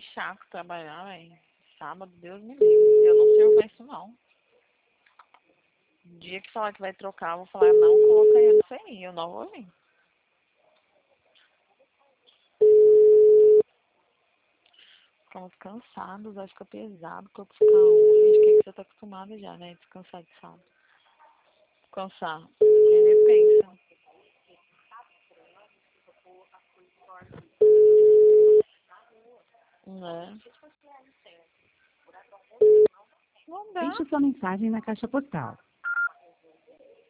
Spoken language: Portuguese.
chato trabalhar, velho. Sábado, Deus me livre. Eu não sirvo pra isso, não. O dia que falar que vai trocar, eu vou falar, não, coloca aí isso aí. Eu não vou vir. Ficamos cansados, vai ficar pesado, o corpo fica ruim. Acho que você tá acostumado já, né? Descansar de sábado. Descansar. Ele pensa. Né? Não dá. Deixe sua mensagem na caixa postal.